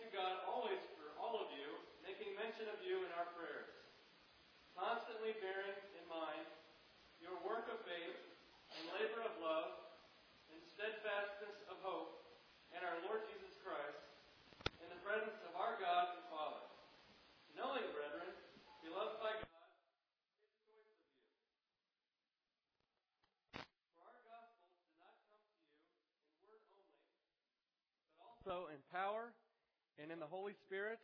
to God always for all of you, making mention of you in our prayers, constantly bearing in mind your work of faith and labor of love and steadfastness of hope in our Lord Jesus Christ, in the presence of our God and Father. Knowing, brethren, beloved by God, His choice of you. For our gospel did not come to you in word only, but also in power and in the Holy Spirit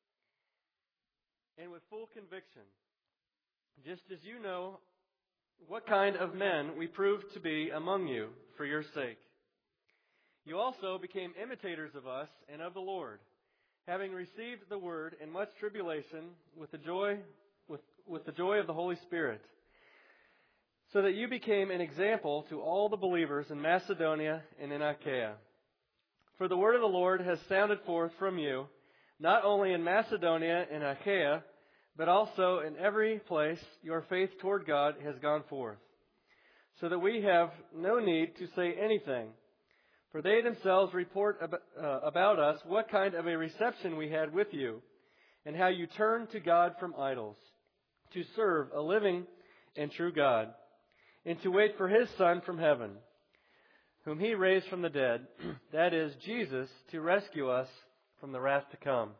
and with full conviction, just as you know what kind of men we proved to be among you for your sake. You also became imitators of us and of the Lord, having received the word in much tribulation with the joy of the Holy Spirit, so that you became an example to all the believers in Macedonia and in Achaia. For the word of the Lord has sounded forth from you, not only in Macedonia and Achaia, but also in every place your faith toward God has gone forth, so that we have no need to say anything. For they themselves report about us what kind of a reception we had with you, and how you turned to God from idols, to serve a living and true God, and to wait for His Son from heaven, whom He raised from the dead, that is, Jesus, to rescue us from the wrath to come.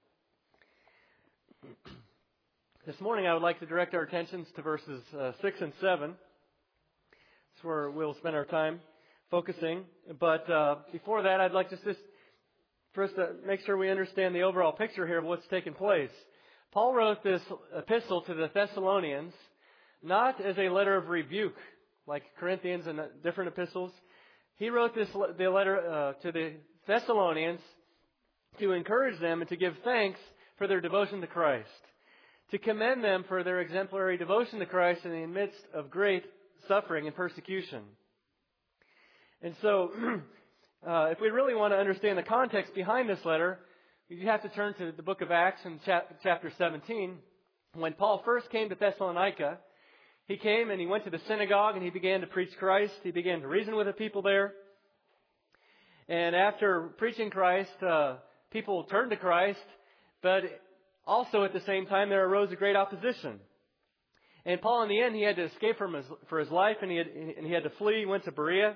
This morning I would like to direct our attentions to verses 6 and 7. That's where we'll spend our time focusing. But before that, I'd like to just first make sure we understand the overall picture here of what's taken place. Paul wrote this epistle to the Thessalonians not as a letter of rebuke, like Corinthians and different epistles. He wrote the letter to the Thessalonians to encourage them and to give thanks for their devotion to Christ, to commend them for their exemplary devotion to Christ in the midst of great suffering and persecution. And so, if we really want to understand the context behind this letter, you have to turn to the book of Acts in chapter 17. When Paul first came to Thessalonica, he came and he went to the synagogue and he began to preach Christ. He began to reason with the people there. And after preaching Christ, people turned to Christ, but also at the same time there arose a great opposition. And Paul, in the end, he had to escape for his life, and he had to flee. He went to Berea.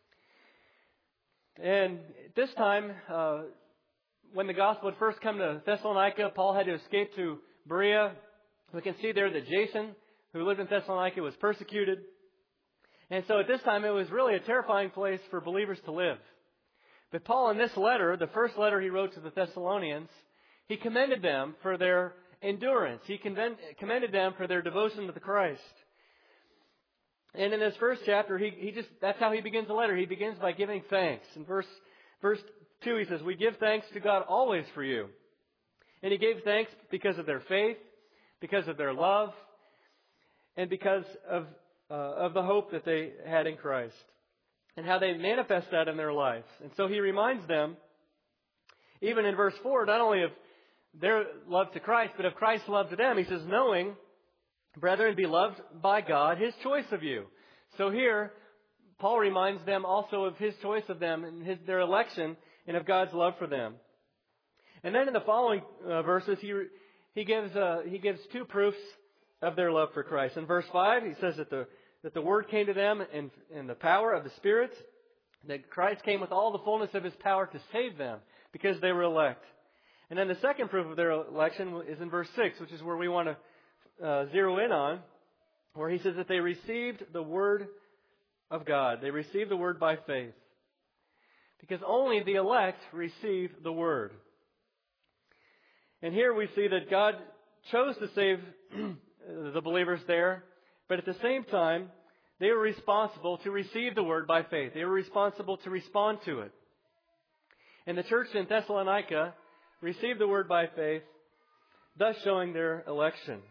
And at this time, when the gospel had first come to Thessalonica, Paul had to escape to Berea. We can see there that Jason, who lived in Thessalonica, was persecuted. And so at this time, it was really a terrifying place for believers to live. But Paul, in this letter, the first letter he wrote to the Thessalonians, he commended them for their endurance. He commended them for their devotion to the Christ. And in this first chapter, that's how he begins the letter. He begins by giving thanks. In verse 2, he says, "We give thanks to God always for you." And he gave thanks because of their faith, because of their love, and because of the hope that they had in Christ, and how they manifest that in their lives. And so he reminds them, even in verse 4, not only of their love to Christ, but of Christ's love to them. He says, "Knowing, brethren, beloved by God, His choice of you." So here, Paul reminds them also of His choice of them and their election, and of God's love for them. And then in the following verses, he gives two proofs of their love for Christ. In verse 5, he says that the Word came to them in the power of the Spirit, that Christ came with all the fullness of His power to save them because they were elect. And then the second proof of their election is in verse 6, which is where we want to zero in on, where he says that they received the Word of God. They received the Word by faith. Because only the elect receive the Word. And here we see that God chose to save the believers there, but at the same time, they were responsible to receive the Word by faith. They were responsible to respond to it. And the church in Thessalonica received the Word by faith, thus showing their election.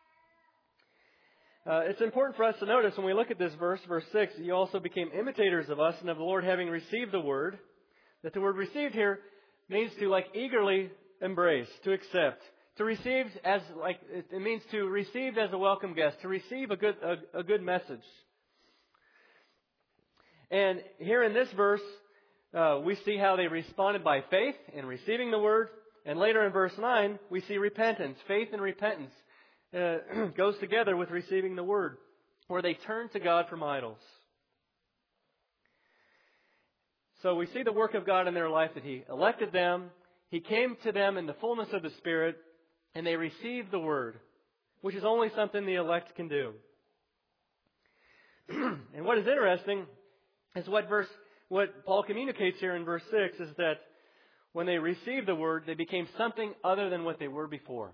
It's important for us to notice when we look at this verse 6, you also became imitators of us and of the Lord, having received the Word. That the word received here means to eagerly embrace, to accept. To receive it means to receive as a welcome guest, to receive a good message. And here in this verse, we see how they responded by faith in receiving the Word. And later in verse 9, we see repentance. Faith and repentance goes together with receiving the Word, where they turn to God from idols. So we see the work of God in their life, that He elected them, He came to them in the fullness of the Spirit, and they received the Word, which is only something the elect can do. And what is interesting is what Paul communicates here in verse 6 is that when they received the Word, they became something other than what they were before.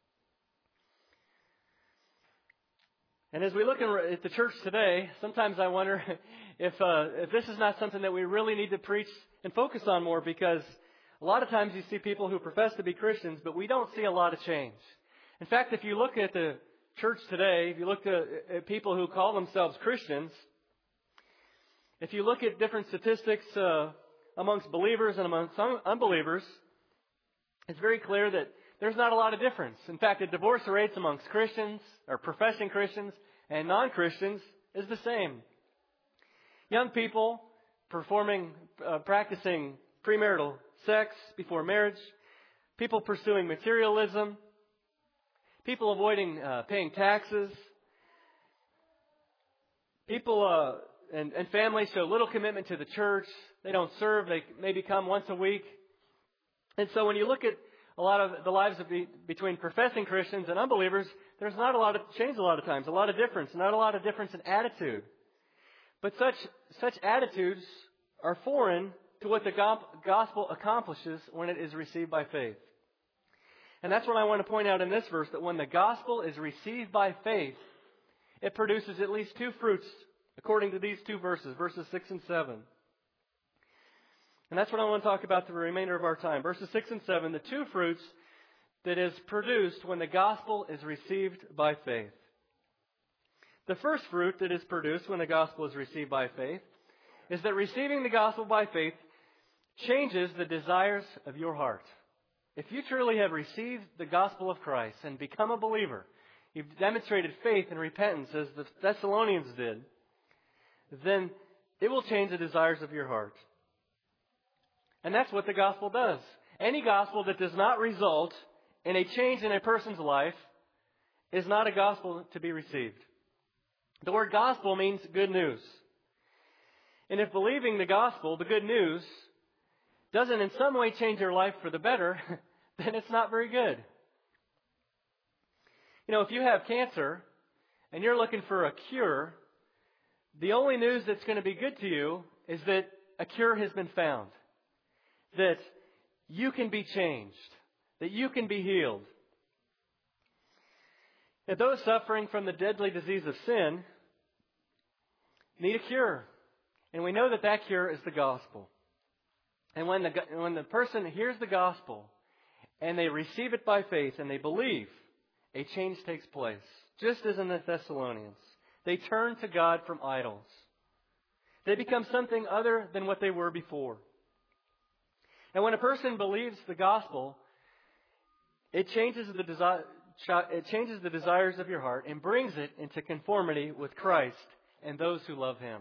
And as we look at the church today, sometimes I wonder if this is not something that we really need to preach and focus on more, because a lot of times you see people who profess to be Christians, but we don't see a lot of change. In fact, if you look at the church today, if you look at people who call themselves Christians, if you look at different statistics amongst believers and amongst unbelievers, it's very clear that there's not a lot of difference. In fact, the divorce rates amongst Christians, or professing Christians, and non-Christians is the same. Young people practicing premarital sex before marriage, people pursuing materialism, people avoiding paying taxes, people and families show little commitment to the church. They don't serve. They maybe come once a week. And so when you look at a lot of the lives between professing Christians and unbelievers, there's not a lot of change a lot of times, a lot of difference, not a lot of difference in attitude. But such attitudes are foreign to what the gospel accomplishes when it is received by faith. And that's what I want to point out in this verse, that when the gospel is received by faith, it produces at least two fruits, according to these two verses, verses 6 and 7. And that's what I want to talk about the remainder of our time. Verses 6 and 7, the two fruits that is produced when the gospel is received by faith. The first fruit that is produced when the gospel is received by faith is that receiving the gospel by faith changes the desires of your heart. If you truly have received the gospel of Christ and become a believer, you've demonstrated faith and repentance as the Thessalonians did, then it will change the desires of your heart. And that's what the gospel does. Any gospel that does not result in a change in a person's life is not a gospel to be received. The word gospel means good news. And if believing the gospel, the good news, doesn't in some way change your life for the better, then it's not very good. You know, if you have cancer and you're looking for a cure, the only news that's going to be good to you is that a cure has been found. That you can be changed. That you can be healed. And those suffering from the deadly disease of sin need a cure. And we know that that cure is the gospel. And when the person hears the gospel and they receive it by faith and they believe, a change takes place. Just as in the Thessalonians. They turn to God from idols. They become something other than what they were before. And when a person believes the gospel, it changes the desires of your heart and brings it into conformity with Christ and those who love Him.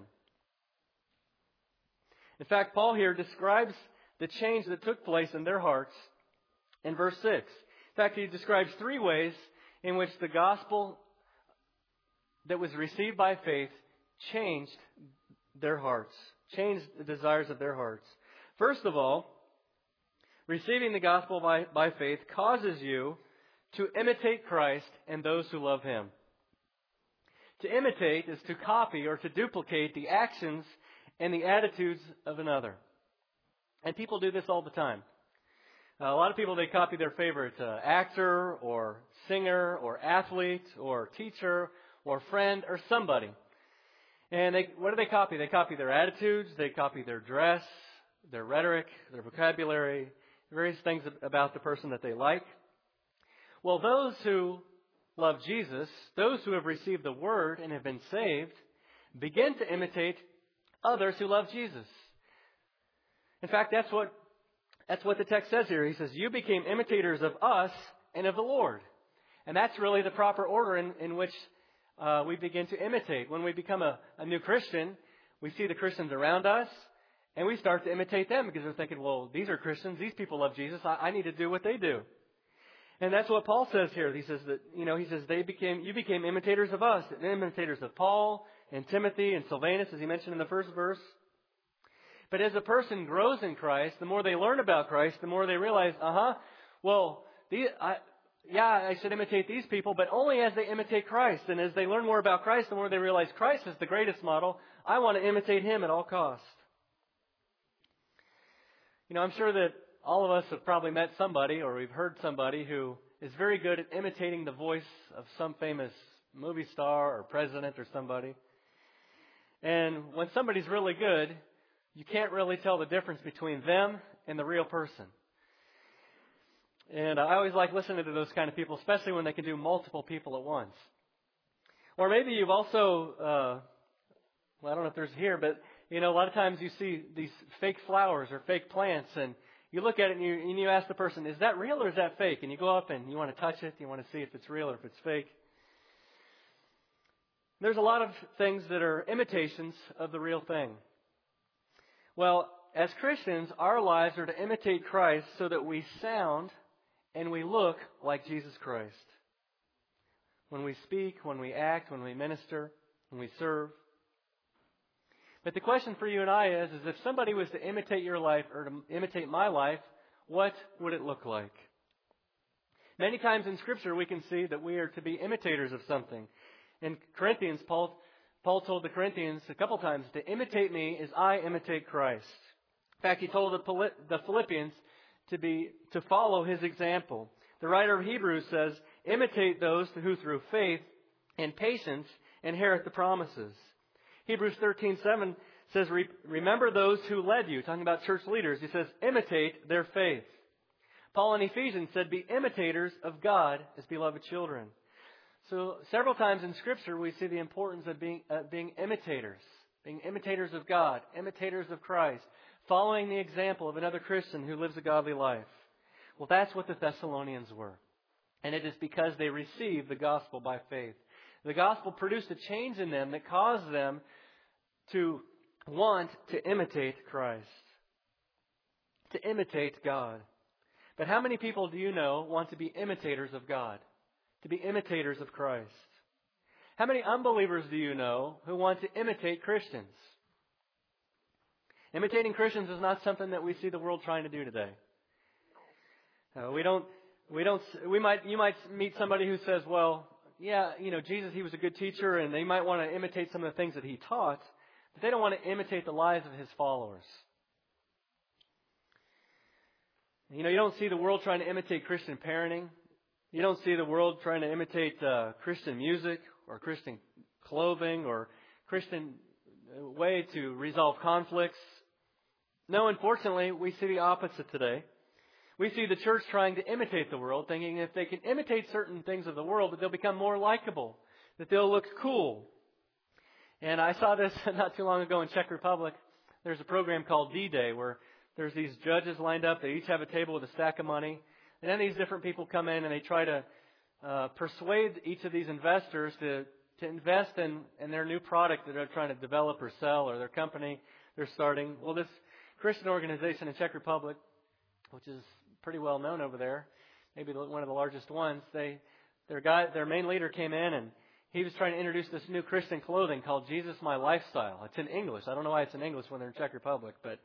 In fact, Paul here describes the change that took place in their hearts in verse 6. In fact, he describes three ways in which the gospel that was received by faith changed their hearts, changed the desires of their hearts. First of all, receiving the gospel by faith causes you to imitate Christ and those who love Him. To imitate is to copy or to duplicate the actions and the attitudes of another. And people do this all the time. A lot of people, they copy their favorite actor or singer or athlete or teacher or friend or somebody. And what do they copy? They copy their attitudes, they copy their dress, their rhetoric, their vocabulary, various things about the person that they like. Well, those who love Jesus, those who have received the Word and have been saved, begin to imitate others who love Jesus. In fact, that's what the text says here. He says, you became imitators of us and of the Lord. And that's really the proper order in which we begin to imitate. When we become a new Christian, we see the Christians around us, And we start to imitate them because we're thinking, well, these are Christians. These people love Jesus. I need to do what they do. And that's what Paul says here. He says that, you became imitators of us, imitators of Paul and Timothy and Silvanus, as he mentioned in the first verse. But as a person grows in Christ, the more they learn about Christ, the more they realize, I should imitate these people, but only as they imitate Christ. And as they learn more about Christ, the more they realize Christ is the greatest model. I want to imitate Him at all costs. I'm sure that all of us have probably met somebody or we've heard somebody who is very good at imitating the voice of some famous movie star or president or somebody. And when somebody's really good, you can't really tell the difference between them and the real person. And I always like listening to those kind of people, especially when they can do multiple people at once. Or maybe you've also, I don't know if there's here, but a lot of times you see these fake flowers or fake plants, and you look at it and you ask the person, is that real or is that fake? And you go up and you want to touch it, you want to see if it's real or if it's fake. There's a lot of things that are imitations of the real thing. Well, as Christians, our lives are to imitate Christ so that we sound and we look like Jesus Christ. When we speak, when we act, when we minister, when we serve. But the question for you and I is if somebody was to imitate your life or to imitate my life, what would it look like? Many times in Scripture we can see that we are to be imitators of something. In Corinthians, Paul told the Corinthians a couple times to imitate me as I imitate Christ. In fact, he told the Philippians to follow his example. The writer of Hebrews says, imitate those who through faith and patience inherit the promises. Hebrews 13:7 says, remember those who led you, talking about church leaders. He says, imitate their faith. Paul in Ephesians said, be imitators of God as beloved children. So several times in Scripture we see the importance of being imitators of God, imitators of Christ, following the example of another Christian who lives a godly life. Well, that's what the Thessalonians were. And it is because they received the gospel by faith. The gospel produced a change in them that caused them to want to imitate Christ, to imitate God. But how many people do you know want to be imitators of God, to be imitators of Christ? How many unbelievers do you know who want to imitate Christians? Imitating Christians is not something that we see the world trying to do today. You might meet somebody who says, well, yeah, Jesus, he was a good teacher, and they might want to imitate some of the things that he taught, but they don't want to imitate the lives of his followers. You don't see the world trying to imitate Christian parenting. You don't see the world trying to imitate Christian music or Christian clothing or Christian way to resolve conflicts. No, unfortunately, we see the opposite today. We see the church trying to imitate the world, thinking if they can imitate certain things of the world, that they'll become more likable, that they'll look cool. And I saw this not too long ago in Czech Republic. There's a program called D-Day where there's these judges lined up. They each have a table with a stack of money. And then these different people come in and they try to persuade each of these investors to invest in their new product that they're trying to develop or sell, or their company they're starting. Well, this Christian organization in Czech Republic, which is pretty well known over there, maybe one of the largest ones, their main leader came in and he was trying to introduce this new Christian clothing called Jesus My Lifestyle. It's in English. I don't know why it's in English when they're in Czech Republic, but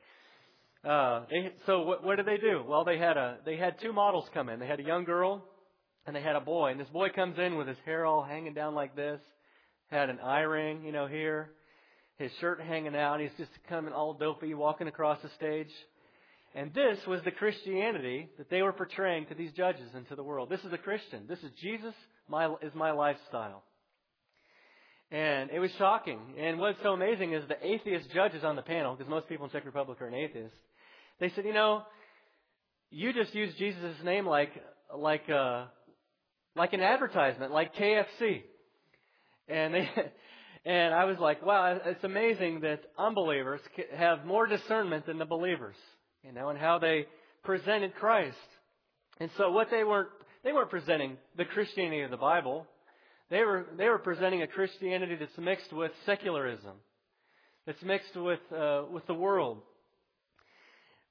what did they do? Well, they had two models come in. They had a young girl and they had a boy. And this boy comes in with his hair all hanging down like this, had an eye ring, here, his shirt hanging out. He's just coming all dopey, walking across the stage. And this was the Christianity that they were portraying to these judges and to the world. This is a Christian. This is Jesus is my lifestyle. And it was shocking. And what's so amazing is the atheist judges on the panel, because most people in Czech Republic are an atheist, they said, you just used Jesus' name like an advertisement, like KFC. And I was like, wow, it's amazing that unbelievers have more discernment than the believers, and how they presented Christ. And so what they weren't presenting the Christianity of the Bible. They were presenting a Christianity that's mixed with secularism, that's mixed with the world.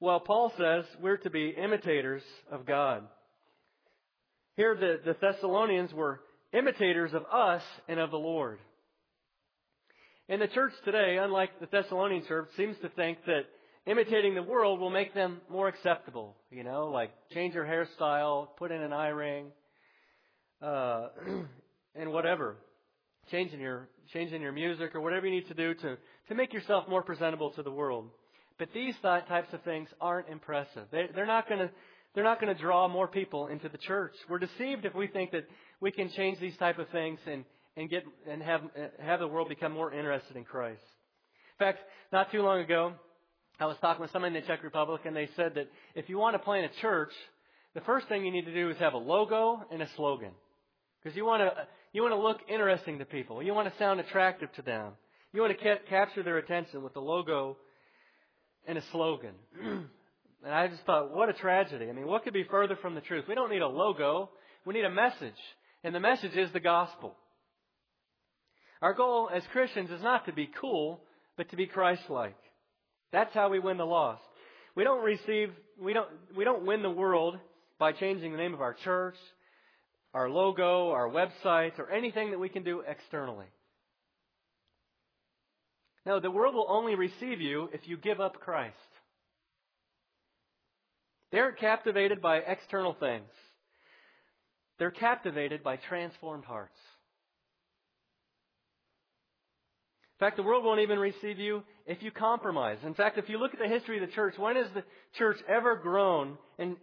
Well, Paul says we're to be imitators of God. Here the Thessalonians were imitators of us and of the Lord. And the church today, unlike the Thessalonian church, seems to think that imitating the world will make them more acceptable. Like change your hairstyle, put in an eye ring, and whatever. Changing your music or whatever you need to do to make yourself more presentable to the world. But these types of things aren't impressive. They're not going to draw more people into the church. We're deceived if we think that we can change these type of things and have the world become more interested in Christ. In fact, not too long ago, I was talking with somebody in the Czech Republic, and they said that if you want to plant a church, the first thing you need to do is have a logo and a slogan, because you want to look interesting to people. You want to sound attractive to them. You want to capture their attention with a logo and a slogan. And I just thought, what a tragedy. I mean, what could be further from the truth? We don't need a logo. We need a message. And the message is the gospel. Our goal as Christians is not to be cool, but to be Christ-like. That's how we win the lost. We don't win the world by changing the name of our church, our logo, our websites, or anything that we can do externally. No, the world will only receive you if you give up Christ. They aren't captivated by external things. They're captivated by transformed hearts. In fact, the world won't even receive you if you compromise. In fact, if you look at the history of the church, when has the church ever grown and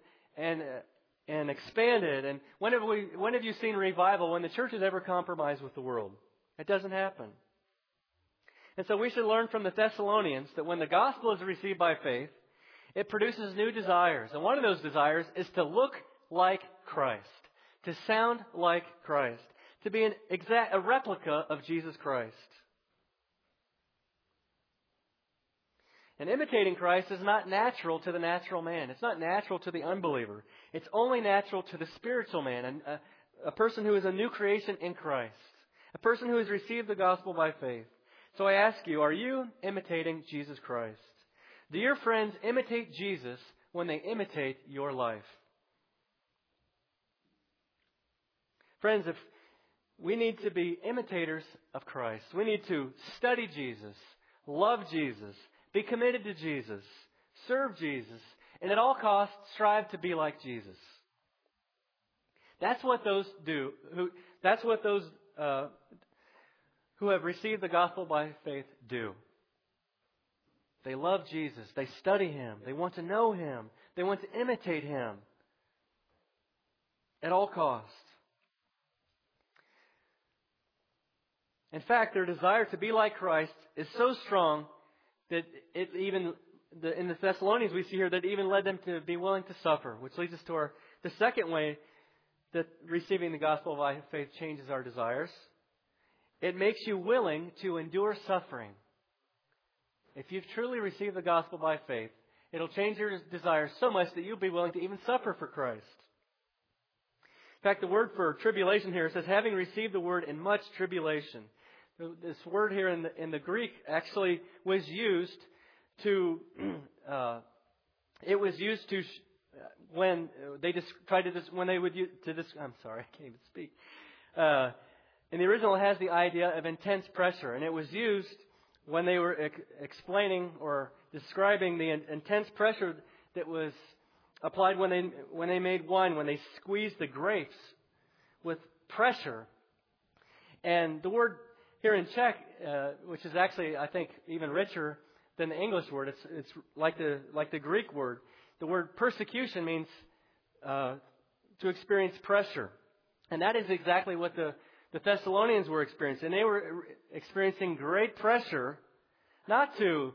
expanded? And when have you seen revival when the church has ever compromised with the world? It doesn't happen. And so we should learn from the Thessalonians that when the gospel is received by faith, it produces new desires. And one of those desires is to look like Christ, to sound like Christ, to be a replica of Jesus Christ. And imitating Christ is not natural to the natural man. It's not natural to the unbeliever. It's only natural to the spiritual man, and a person who is a new creation in Christ, a person who has received the gospel by faith. So I ask you, are you imitating Jesus Christ? Do your friends imitate Jesus when they imitate your life? Friends, if we need to be imitators of Christ, we need to study Jesus, love Jesus, be committed to Jesus, serve Jesus, and at all costs strive to be like Jesus. That's what those do. That's what those who have received the gospel by faith do. They love Jesus. They study Him. They want to know Him. They want to imitate Him at all costs. In fact, their desire to be like Christ is so strong that in the Thessalonians we see here that it even led them to be willing to suffer, which leads us to the second way that receiving the gospel by faith changes our desires. It makes you willing to endure suffering. If you've truly received the gospel by faith, it'll change your desires so much that you'll be willing to even suffer for Christ. In fact, the word for tribulation here says, having received the word in much tribulation. This word here in the Greek actually was used to, when they tried to, when they would use, I'm sorry, I can't even speak. In the original, it has the idea of intense pressure, and it was used when they were explaining or describing the intense pressure that was applied when they made wine, when they squeezed the grapes with pressure. And the word here in Czech, which is actually, I think, even richer than the English word, it's like the Greek word. The word persecution means to experience pressure, and that is exactly what the Thessalonians were experiencing. They were experiencing great pressure, not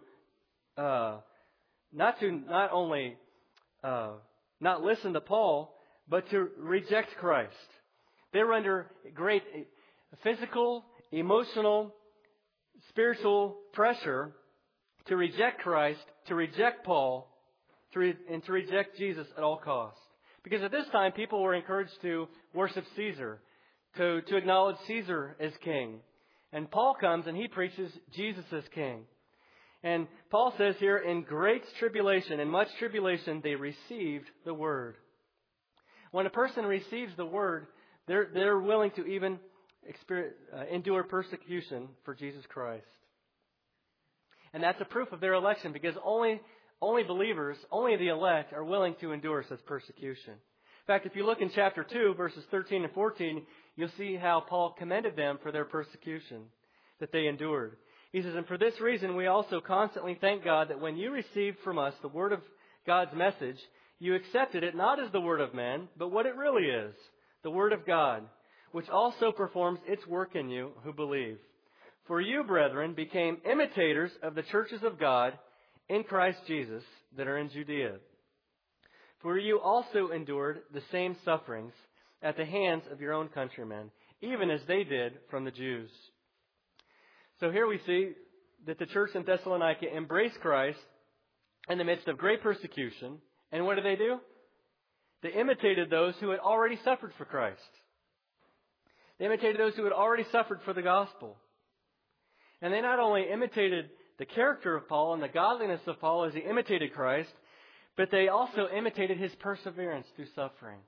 only not listen to Paul, but to reject Christ. They were under great physical, emotional, spiritual pressure to reject Christ, to reject Paul, and to reject Jesus at all costs. Because at this time, people were encouraged to worship Caesar, to acknowledge Caesar as king. And Paul comes and he preaches Jesus as king. And Paul says here, in great tribulation, in much tribulation, they received the word. When a person receives the word, they're willing to even endure persecution for Jesus Christ. And that's a proof of their election, because only believers, only the elect are willing to endure such persecution. In fact, if you look in chapter 2, verses 13 and 14, you'll see how Paul commended them for their persecution that they endured. He says, and for this reason we also constantly thank God that when you received from us the word of God's message, you accepted it not as the word of man, but what it really is, the word of God, which also performs its work in you who believe. For you, brethren, became imitators of the churches of God in Christ Jesus that are in Judea. For you also endured the same sufferings at the hands of your own countrymen, even as they did from the Jews. So here we see that the church in Thessalonica embraced Christ in the midst of great persecution. And what did they do? They imitated those who had already suffered for Christ. They imitated those who had already suffered for the gospel. And they not only imitated the character of Paul and the godliness of Paul as he imitated Christ, but they also imitated his perseverance through suffering.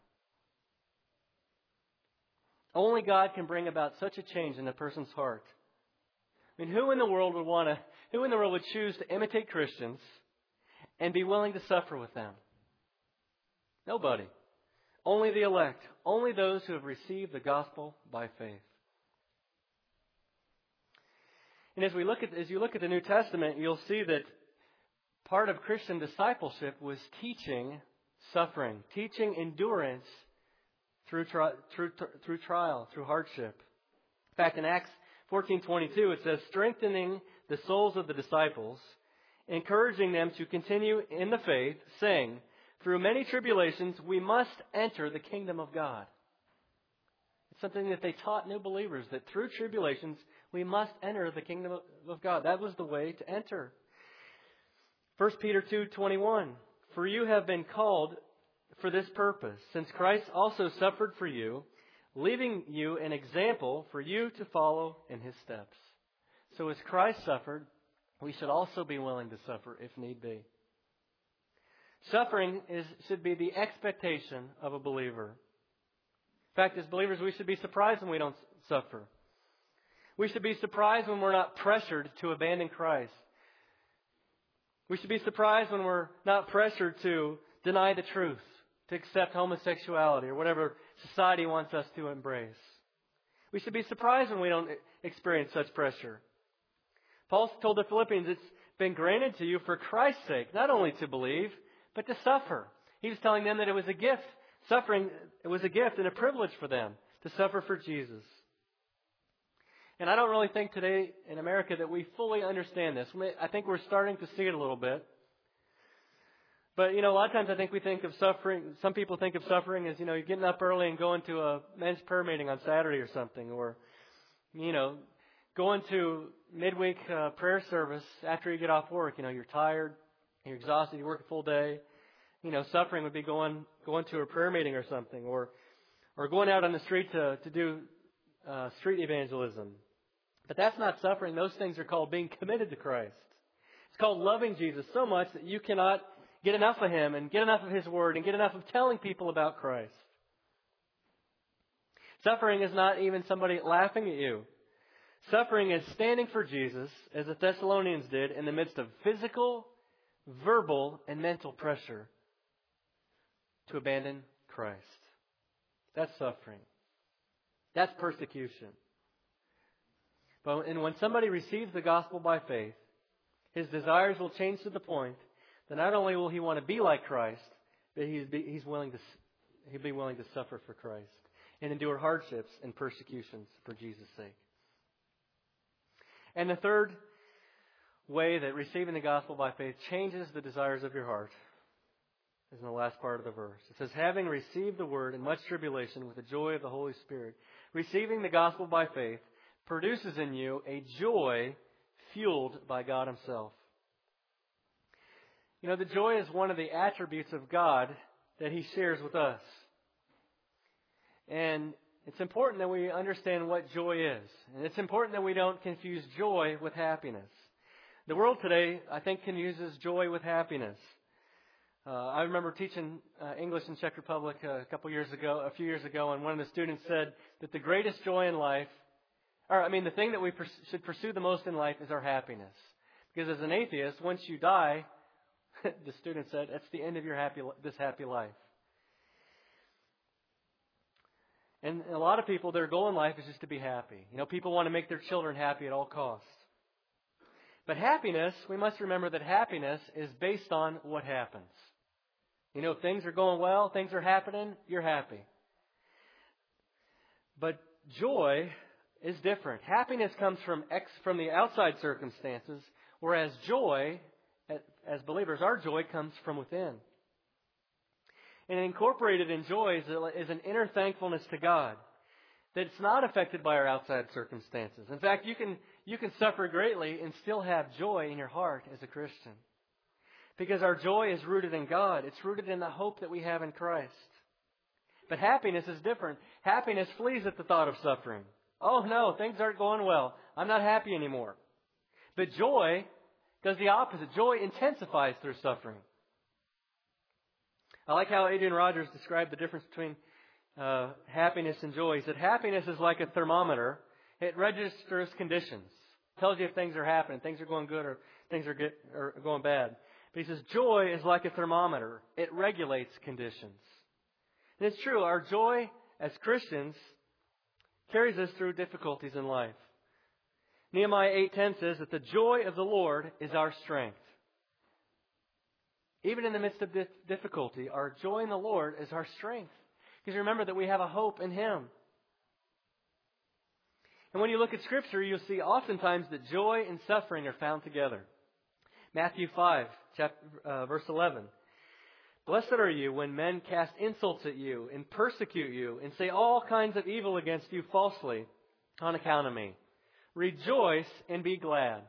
Only God can bring about such a change in a person's heart. I mean, who in the world would choose to imitate Christians and be willing to suffer with them? Nobody. Only the elect. Only those who have received the gospel by faith. And as you look at the New Testament, you'll see that part of Christian discipleship was teaching suffering, teaching endurance through trial, through hardship. In fact, in Acts 14:22, it says, strengthening the souls of the disciples, encouraging them to continue in the faith, saying, through many tribulations we must enter the kingdom of God. It's something that they taught new believers, that through tribulations we must enter the kingdom of God. That was the way to enter. 1 Peter 2:21, for you have been called for this purpose, since Christ also suffered for you, leaving you an example for you to follow in his steps. So as Christ suffered, we should also be willing to suffer if need be. Suffering should be the expectation of a believer. In fact, as believers, we should be surprised when we don't suffer. We should be surprised when we're not pressured to abandon Christ. We should be surprised when we're not pressured to deny the truth, to accept homosexuality or whatever society wants us to embrace. We should be surprised when we don't experience such pressure. Paul told the Philippians, it's been granted to you for Christ's sake, not only to believe, but to suffer. He was telling them that it was a gift. Suffering, it was a gift and a privilege for them to suffer for Jesus. And I don't really think today in America that we fully understand this. I think we're starting to see it a little bit. But, a lot of times I think we think of suffering, some people think of suffering as, you're getting up early and going to a men's prayer meeting on Saturday or something. Or, going to midweek prayer service after you get off work. You're tired, you're exhausted, you work a full day. Suffering would be going to a prayer meeting or something. Or going out on the street to do street evangelism. But that's not suffering. Those things are called being committed to Christ. It's called loving Jesus so much that you cannot get enough of Him and get enough of His Word and get enough of telling people about Christ. Suffering is not even somebody laughing at you. Suffering is standing for Jesus, as the Thessalonians did, in the midst of physical, verbal, and mental pressure to abandon Christ. That's suffering. That's persecution. And when somebody receives the gospel by faith, his desires will change to the point that not only will he want to be like Christ, but he'll be willing to suffer for Christ and endure hardships and persecutions for Jesus' sake. And the third way that receiving the gospel by faith changes the desires of your heart is in the last part of the verse. It says, having received the word in much tribulation with the joy of the Holy Spirit, receiving the gospel by faith produces in you a joy fueled by God Himself. The joy is one of the attributes of God that He shares with us. And it's important that we understand what joy is. And it's important that we don't confuse joy with happiness. The world today, I think, confuses joy with happiness. I remember teaching English in Czech Republic a few years ago, and one of the students said that the greatest joy in life, the thing that we should pursue the most in life is our happiness. Because as an atheist, once you die, the student said, that's the end of this happy life. And a lot of people, their goal in life is just to be happy. People want to make their children happy at all costs. But happiness, we must remember that happiness is based on what happens. If things are going well, things are happening, you're happy. But joy is different. Happiness comes from the outside circumstances, whereas joy, as believers, our joy comes from within. And incorporated in joy is an inner thankfulness to God that it's not affected by our outside circumstances. In fact, you can suffer greatly and still have joy in your heart as a Christian. Because our joy is rooted in God. It's rooted in the hope that we have in Christ. But happiness is different. Happiness flees at the thought of suffering. Oh no, things aren't going well. I'm not happy anymore. But joy does the opposite. Joy intensifies through suffering. I like how Adrian Rogers described the difference between happiness and joy. He said, happiness is like a thermometer. It registers conditions. Tells you if things are happening, things are going good or things are going bad. But he says, joy is like a thermometer. It regulates conditions. And it's true, our joy as Christians carries us through difficulties in life. Nehemiah 8:10 says that the joy of the Lord is our strength. Even in the midst of difficulty, our joy in the Lord is our strength. Because remember that we have a hope in Him. And when you look at Scripture, you'll see oftentimes that joy and suffering are found together. Matthew 5, verse 11. Blessed are you when men cast insults at you and persecute you and say all kinds of evil against you falsely on account of me. Rejoice and be glad.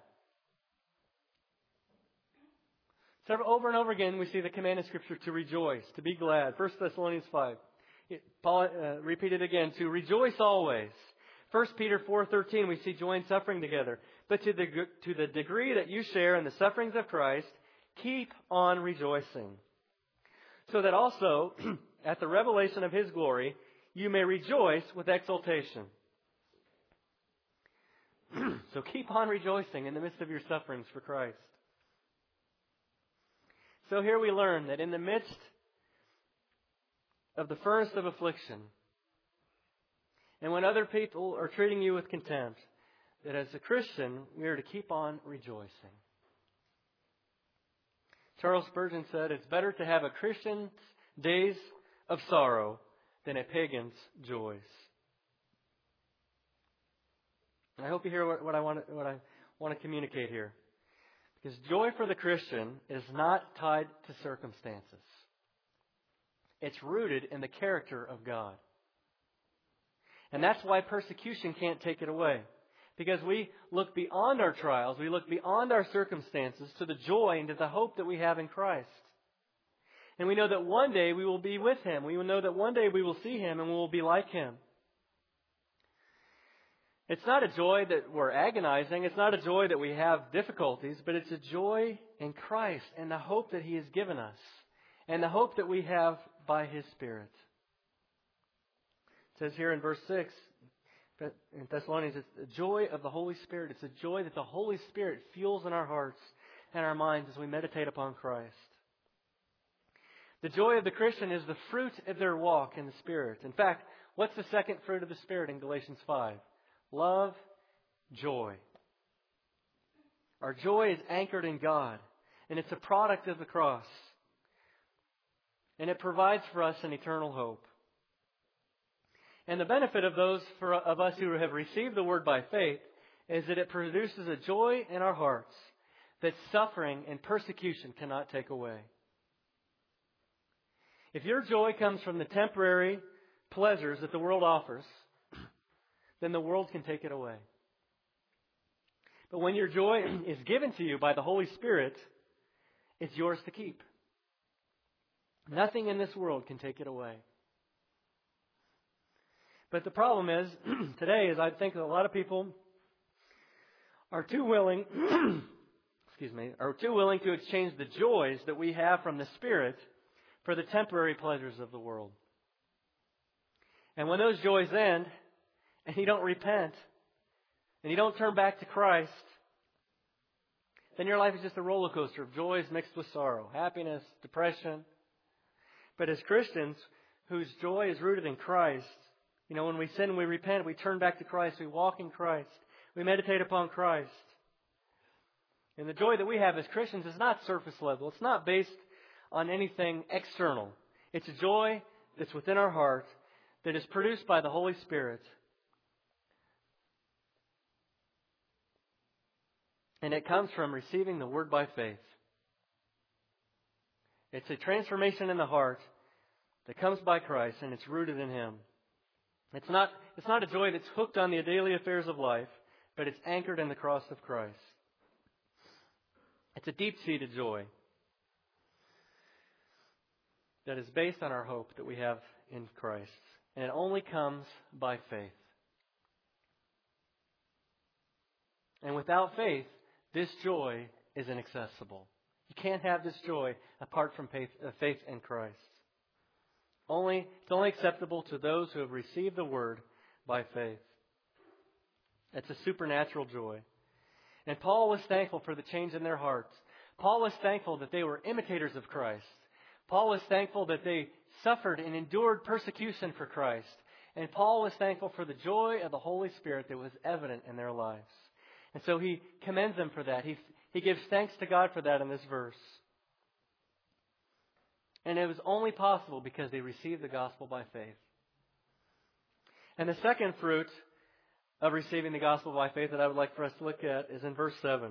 Over and over again, we see the command in Scripture to rejoice, to be glad. 1 Thessalonians 5. Paul repeated again, to rejoice always. 1 Peter 4:13, we see joy and suffering together. But to the degree that you share in the sufferings of Christ, keep on rejoicing. So that also, at the revelation of His glory, you may rejoice with exultation. So keep on rejoicing in the midst of your sufferings for Christ. So here we learn that in the midst of the furnace of affliction, and when other people are treating you with contempt, that as a Christian, we are to keep on rejoicing. Charles Spurgeon said, it's better to have a Christian's days of sorrow than a pagan's joys. And I hope you hear what I want to communicate here. Because joy for the Christian is not tied to circumstances. It's rooted in the character of God. And that's why persecution can't take it away. Because we look beyond our trials, we look beyond our circumstances to the joy and to the hope that we have in Christ. And we know that one day we will be with Him. We will know that one day we will see Him and we will be like Him. It's not a joy that we're agonizing. It's not a joy that we have difficulties, but it's a joy in Christ and the hope that He has given us and the hope that we have by His Spirit. It says here in verse 6, in Thessalonians, it's the joy of the Holy Spirit. It's a joy that the Holy Spirit fuels in our hearts and our minds as we meditate upon Christ. The joy of the Christian is the fruit of their walk in the Spirit. In fact, what's the second fruit of the Spirit in Galatians 5? Love, joy. Our joy is anchored in God, and it's a product of the cross. And it provides for us an eternal hope. And the benefit of those of us who have received the Word by faith is that it produces a joy in our hearts that suffering and persecution cannot take away. If your joy comes from the temporary pleasures that the world offers, then the world can take it away. But when your joy is given to you by the Holy Spirit, it's yours to keep. Nothing in this world can take it away. But the problem is, today, is I think that a lot of people are too willing, are too willing to exchange the joys that we have from the Spirit for the temporary pleasures of the world. And when those joys end, and you don't repent, and you don't turn back to Christ, then your life is just a roller coaster of joys mixed with sorrow, happiness, depression. But as Christians whose joy is rooted in Christ, when we sin, we repent, we turn back to Christ, we walk in Christ, we meditate upon Christ. And the joy that we have as Christians is not surface level. It's not based on anything external. It's a joy that's within our heart that is produced by the Holy Spirit. And it comes from receiving the Word by faith. It's a transformation in the heart that comes by Christ, and it's rooted in Him. It's not a joy that's hooked on the daily affairs of life, but it's anchored in the cross of Christ. It's a deep-seated joy that is based on our hope that we have in Christ. And it only comes by faith. And without faith, this joy is inaccessible. You can't have this joy apart from faith in Christ. It's only acceptable to those who have received the Word by faith. It's a supernatural joy. And Paul was thankful for the change in their hearts. Paul was thankful that they were imitators of Christ. Paul was thankful that they suffered and endured persecution for Christ. And Paul was thankful for the joy of the Holy Spirit that was evident in their lives. And so he commends them for that. He gives thanks to God for that in this verse. And it was only possible because they received the gospel by faith. And the second fruit of receiving the gospel by faith that I would like for us to look at is in verse 7.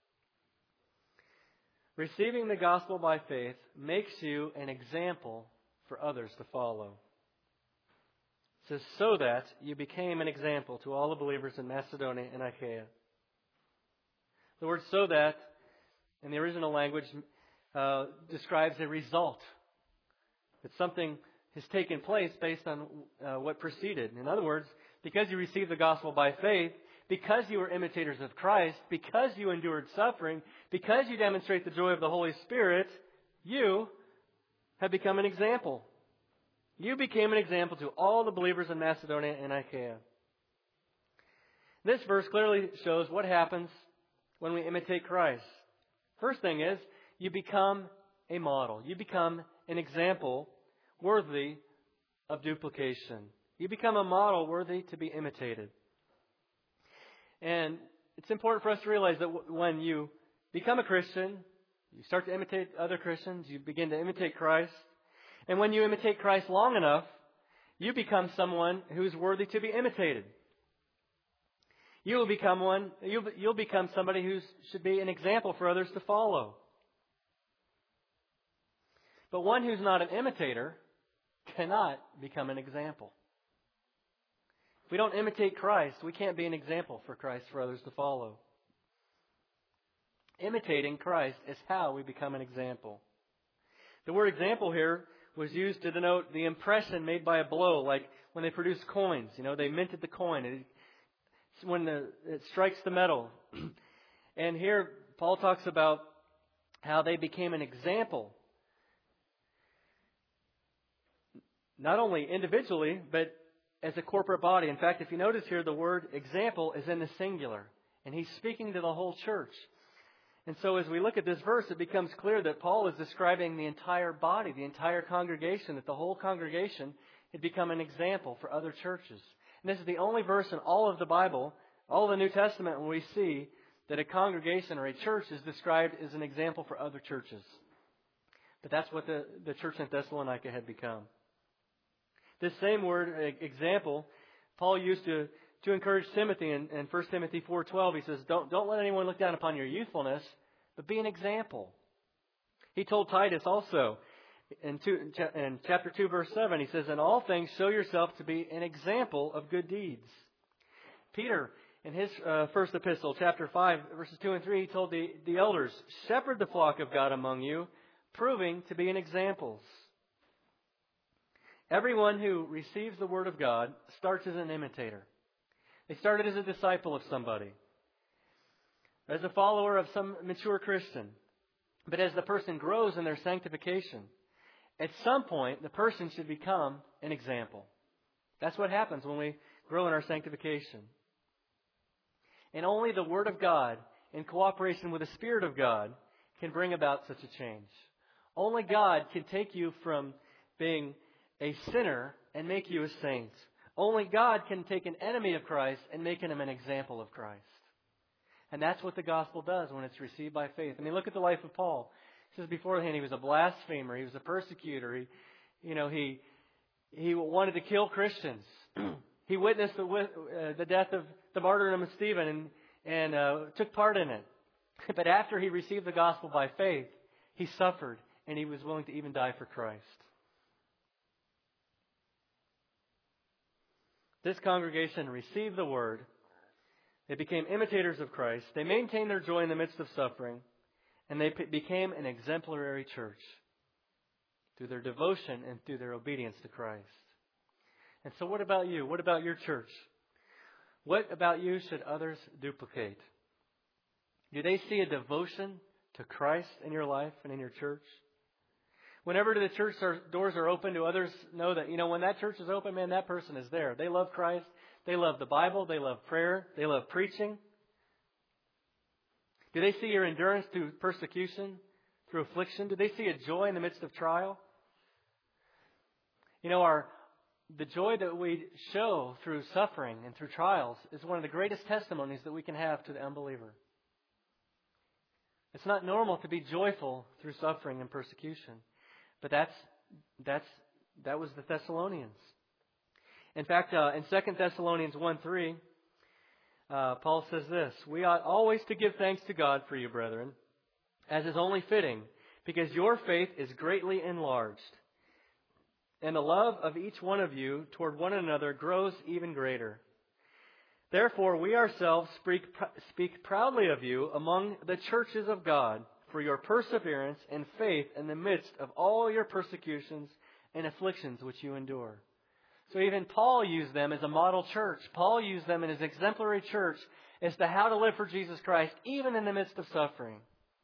Receiving the gospel by faith makes you an example for others to follow. It says, so that you became an example to all the believers in Macedonia and Achaia. The word so that in the original language describes a result. That something has taken place based on what preceded. In other words, because you received the gospel by faith, because you were imitators of Christ, because you endured suffering, because you demonstrate the joy of the Holy Spirit, you have become an example. You became an example to all the believers in Macedonia and Achaia. This verse clearly shows what happens when we imitate Christ. First thing is, you become a model. You become an example worthy of duplication. You become a model worthy to be imitated. And it's important for us to realize that when you become a Christian, you start to imitate other Christians, you begin to imitate Christ. And when you imitate Christ long enough, you become someone who's worthy to be imitated. You'll become somebody who should be an example for others to follow. But one who's not an imitator cannot become an example. If we don't imitate Christ, we can't be an example for Christ for others to follow. Imitating Christ is how we become an example. The word example here was used to denote the impression made by a blow, like when they produced coins. They minted the coin. When it strikes the metal. And here Paul talks about how they became an example. Not only individually, but as a corporate body. In fact, if you notice here, the word example is in the singular. And he's speaking to the whole church. And so as we look at this verse, it becomes clear that Paul is describing the entire body, the entire congregation, that the whole congregation had become an example for other churches. And this is the only verse in all of the Bible, all of the New Testament, when we see that a congregation or a church is described as an example for other churches. But that's what the church in Thessalonica had become. This same word, example, Paul used to encourage Timothy in 1 Timothy 4:12. He says, don't let anyone look down upon your youthfulness, but be an example. He told Titus also in chapter 2, verse 7, he says, in all things show yourself to be an example of good deeds. Peter, in his first epistle, chapter 5, verses 2 and 3, he told the elders, shepherd the flock of God among you, proving to be an example. Everyone who receives the Word of God starts as an imitator. They started as a disciple of somebody. as a follower of some mature Christian. But as the person grows in their sanctification, at some point, the person should become an example. That's what happens when we grow in our sanctification. And only the Word of God, in cooperation with the Spirit of God, can bring about such a change. Only God can take you from being a sinner and make you a saint. Only God can take an enemy of Christ and make him an example of Christ. And that's what the gospel does when it's received by faith. I mean, look at the life of Paul. It says beforehand he was a blasphemer. He was a persecutor. He wanted to kill Christians. He witnessed the death of the martyrdom of Stephen and took part in it. But after he received the gospel by faith, he suffered and he was willing to even die for Christ. This congregation received the word. They became imitators of Christ. They maintained their joy in the midst of suffering. And they became an exemplary church through their devotion and through their obedience to Christ. And so what about you? What about your church? What about you should others duplicate? Do they see a devotion to Christ in your life and in your church? Whenever the church doors are open, do others know that, when that church is open, man, that person is there. They love Christ. They love the Bible. They love prayer. They love preaching. Do they see your endurance through persecution, through affliction? Do they see a joy in the midst of trial? The joy that we show through suffering and through trials is one of the greatest testimonies that we can have to the unbeliever. It's not normal to be joyful through suffering and persecution. But that was the Thessalonians. In fact, in 2 Thessalonians 1:3, Paul says this: "We ought always to give thanks to God for you, brethren, as is only fitting, because your faith is greatly enlarged, and the love of each one of you toward one another grows even greater. Therefore, we ourselves speak proudly of you among the churches of God, for your perseverance and faith in the midst of all your persecutions and afflictions which you endure." So even Paul used them as a model church. Paul used them in his exemplary church as to how to live for Jesus Christ, even in the midst of suffering.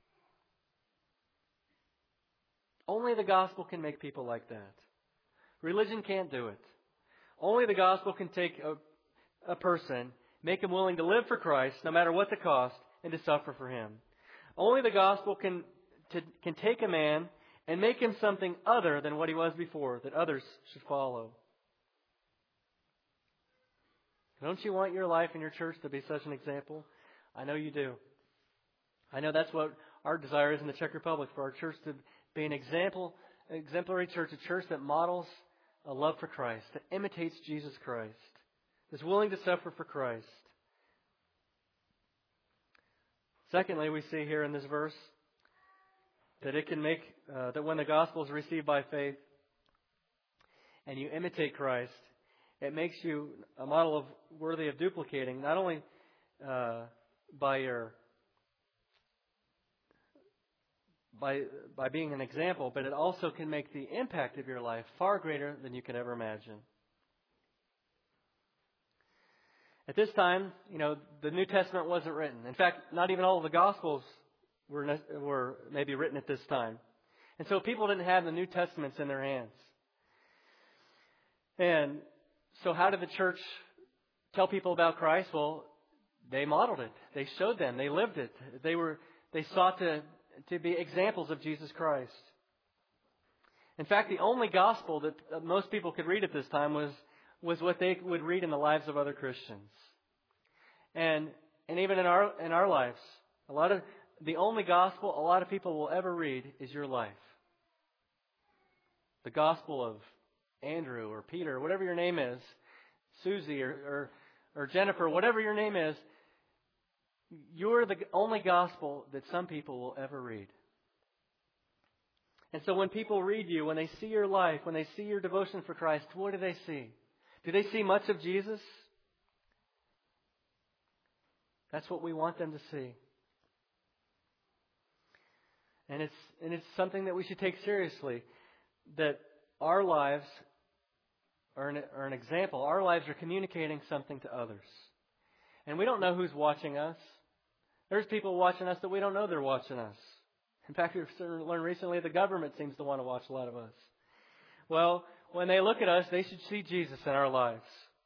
Only the gospel can make people like that. Religion can't do it. Only the gospel can take a person, make him willing to live for Christ, no matter what the cost, and to suffer for Him. Only the gospel can take a man and make him something other than what he was before, that others should follow. Don't you want your life and your church to be such an example? I know you do. I know that's what our desire is in the Czech Republic, for our church to be an exemplary church, a church that models a love for Christ, that imitates Jesus Christ, is willing to suffer for Christ. Secondly, we see here in this verse that it can make, that when the gospel is received by faith and you imitate Christ, it makes you a model worthy of duplicating, not only by being an example, but it also can make the impact of your life far greater than you could ever imagine. At this time, the New Testament wasn't written. In fact, not even all of the Gospels were maybe written at this time. And so people didn't have the New Testaments in their hands. And so how did the church tell people about Christ? Well, they modeled it. They showed them. They lived it. They sought to be examples of Jesus Christ. In fact, the only gospel that most people could read at this time was what they would read in the lives of other Christians. And even in our lives, the only gospel a lot of people will ever read is your life. The gospel of Andrew or Peter, or whatever your name is, Susie or Jennifer, whatever your name is, you're the only gospel that some people will ever read. And so when people read you, when they see your life, when they see your devotion for Christ, what do they see? Do they see much of Jesus? That's what we want them to see. And it's something that we should take seriously, that our lives are an example. Our lives are communicating something to others. And we don't know who's watching us. There's people watching us that we don't know they're watching us. In fact, we've learned recently the government seems to want to watch a lot of us. Well, when they look at us, they should see Jesus in our lives.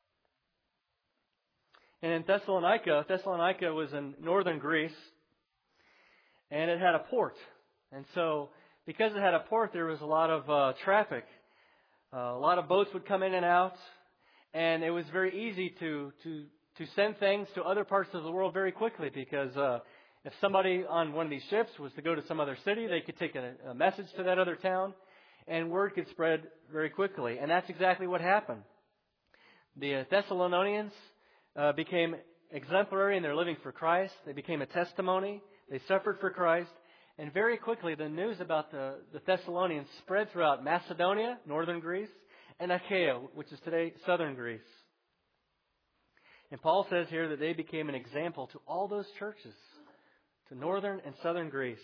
And in Thessalonica was in northern Greece, and it had a port. And so, because it had a port, there was a lot of traffic. A lot of boats would come in and out, and it was very easy to send things to other parts of the world very quickly, because if somebody on one of these ships was to go to some other city, they could take a message to that other town, and word could spread very quickly. And that's exactly what happened. The Thessalonians became exemplary in their living for Christ. They became a testimony. They suffered for Christ. And very quickly, the news about the Thessalonians spread throughout Macedonia, northern Greece, and Achaia, which is today southern Greece. And Paul says here that they became an example to all those churches, to northern and southern Greece.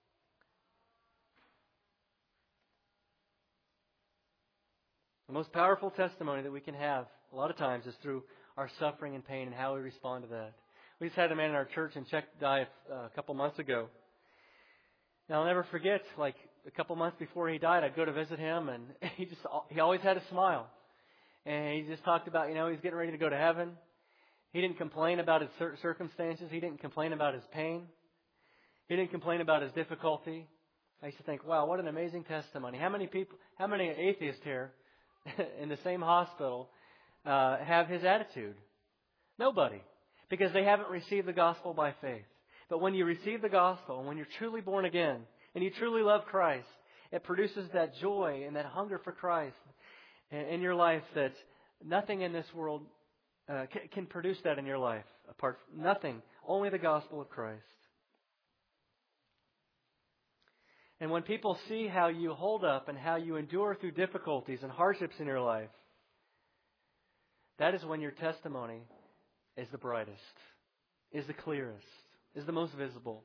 The most powerful testimony that we can have a lot of times is through our suffering and pain and how we respond to that. We just had a man in our church in Czech die a couple months ago. Now, I'll never forget, like a couple months before he died, I'd go to visit him, and he always had a smile. And he just talked about, he's getting ready to go to heaven. He didn't complain about his circumstances. He didn't complain about his pain. He didn't complain about his difficulty. I used to think, wow, what an amazing testimony. How many atheists here in the same hospital have his attitude? Nobody. Because they haven't received the gospel by faith. But when you receive the gospel, and when you're truly born again, and you truly love Christ, it produces that joy and that hunger for Christ in your life that nothing in this world can produce that in your life. Apart from nothing, only the gospel of Christ. And when people see how you hold up and how you endure through difficulties and hardships in your life, that is when your testimony is the brightest, is the clearest, is the most visible.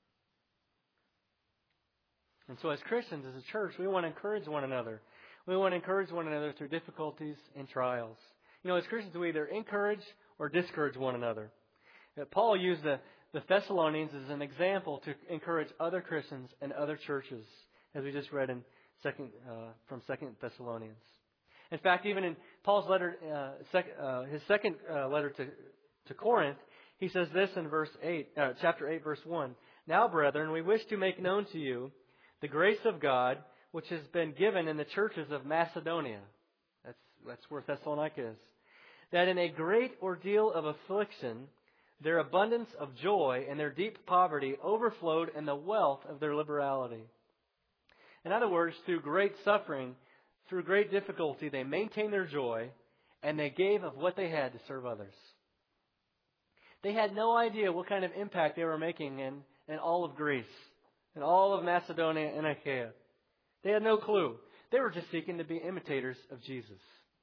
And so as Christians, as a church, we want to encourage one another. We want to encourage one another through difficulties and trials. As Christians, we either encourage or discourage one another. Paul used the Thessalonians as an example to encourage other Christians and other churches, as we just read in from 2 Thessalonians. In fact, even in Paul's letter, his second letter to Corinth, he says this in chapter 8, verse 1. Now, brethren, we wish to make known to you the grace of God, which has been given in the churches of Macedonia. That's where Thessalonica is. That in a great ordeal of affliction, their abundance of joy and their deep poverty overflowed in the wealth of their liberality. In other words, through great suffering, through great difficulty, they maintained their joy, and they gave of what they had to serve others. They had no idea what kind of impact they were making in all of Greece, in all of Macedonia and Achaia. They had no clue. They were just seeking to be imitators of Jesus.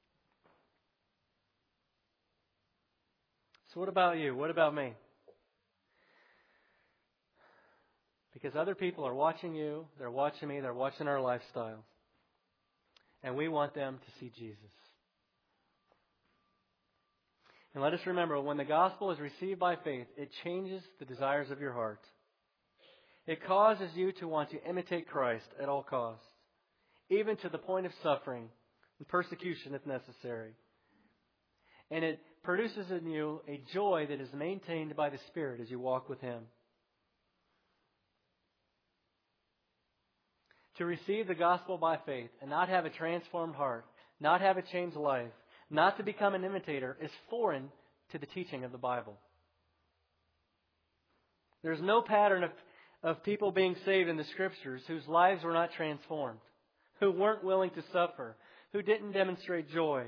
So what about you? What about me? Because other people are watching you, they're watching me, they're watching our lifestyle. And we want them to see Jesus. And let us remember, when the gospel is received by faith, it changes the desires of your heart. It causes you to want to imitate Christ at all costs, even to the point of suffering and persecution if necessary. And it produces in you a joy that is maintained by the Spirit as you walk with Him. To receive the gospel by faith and not have a transformed heart, not have a changed life, not to become an imitator is foreign to the teaching of the Bible. There's no pattern of people being saved in the Scriptures whose lives were not transformed, who weren't willing to suffer, who didn't demonstrate joy.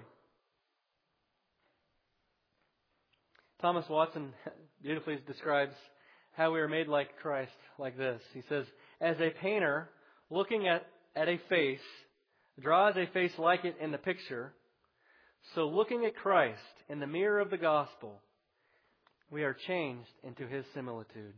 Thomas Watson beautifully describes how we are made like Christ like this. He says, as a painter looking at a face draws a face like it in the picture, so looking at Christ in the mirror of the gospel, we are changed into His similitude.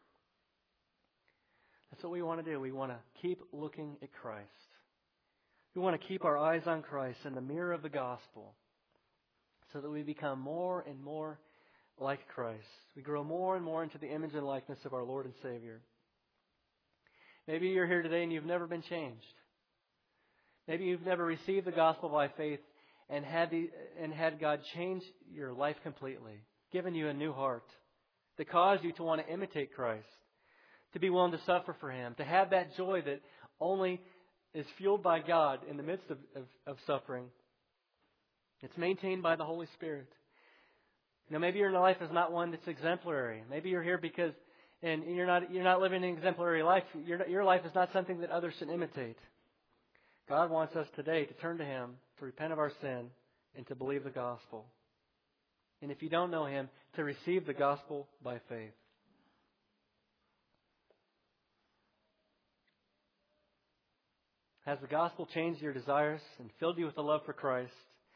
That's what we want to do. We want to keep looking at Christ. We want to keep our eyes on Christ in the mirror of the gospel so that we become more and more like Christ. We grow more and more into the image and likeness of our Lord and Savior. Maybe you're here today and you've never been changed. Maybe you've never received the gospel by faith and had God change your life completely, given you a new heart that caused you to want to imitate Christ, to be willing to suffer for Him, to have that joy that only is fueled by God in the midst of suffering. It's maintained by the Holy Spirit. Maybe your life is not one that's exemplary. Maybe you're here because and you're not living an exemplary life. Your life is not something that others should imitate. God wants us today to turn to Him, to repent of our sin, and to believe the gospel. And if you don't know Him, to receive the gospel by faith. Has the gospel changed your desires and filled you with a love for Christ?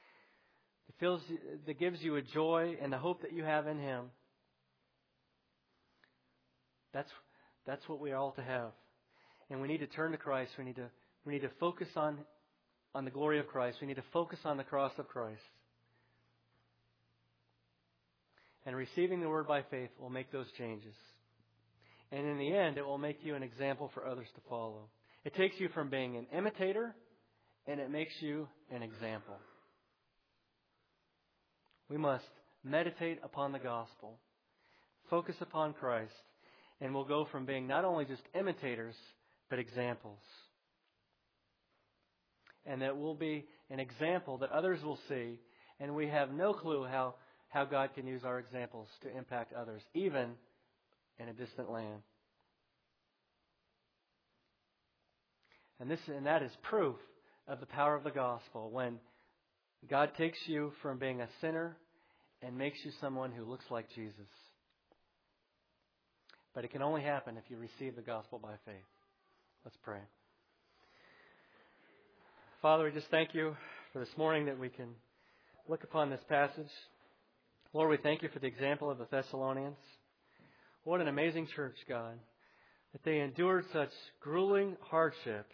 That gives you a joy and the hope that you have in Him. That's what we are all to have. And we need to turn to Christ. We need to focus on the glory of Christ. We need to focus on the cross of Christ. And receiving the Word by faith will make those changes. And in the end, it will make you an example for others to follow. It takes you from being an imitator, and it makes you an example. We must meditate upon the gospel, focus upon Christ, and we'll go from being not only just imitators, but examples. And that will be an example that others will see, and we have no clue how God can use our examples to impact others, even in a distant land. And that is proof of the power of the gospel, when God takes you from being a sinner and makes you someone who looks like Jesus. But it can only happen if you receive the gospel by faith. Let's pray. Father, we just thank you for this morning that we can look upon this passage. Lord, we thank you for the example of the Thessalonians. What an amazing church, God, that they endured such grueling hardship,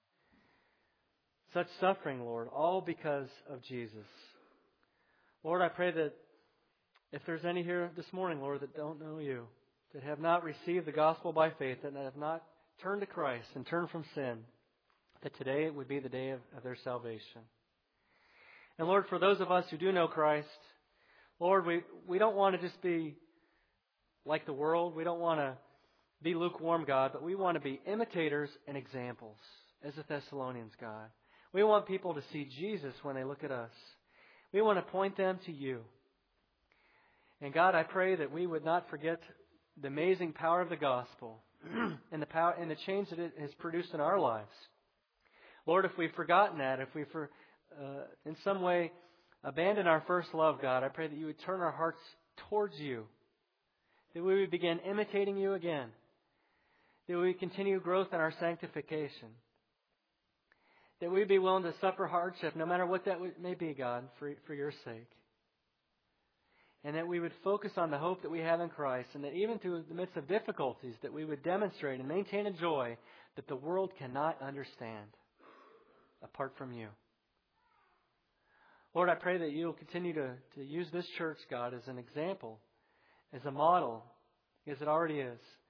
such suffering, Lord, all because of Jesus. Lord, I pray that if there's any here this morning, Lord, that don't know you, that have not received the gospel by faith, that have not turned to Christ and turned from sin, that today would be the day of their salvation. And Lord, for those of us who do know Christ, Lord, we don't want to just be like the world. We don't want to be lukewarm, God, but we want to be imitators and examples as the Thessalonians, God. We want people to see Jesus when they look at us. We want to point them to you. And God, I pray that we would not forget the amazing power of the gospel and the power and the change that it has produced in our lives. Lord, if we've forgotten that, if we've in some way abandoned our first love, God, I pray that you would turn our hearts towards you, that we would begin imitating you again, that we would continue growth in our sanctification, that we would be willing to suffer hardship, no matter what that may be, God, for your sake. And that we would focus on the hope that we have in Christ, and that even through the midst of difficulties, that we would demonstrate and maintain a joy that the world cannot understand apart from you. Lord, I pray that you will continue to use this church, God, as an example, as a model, as it already is,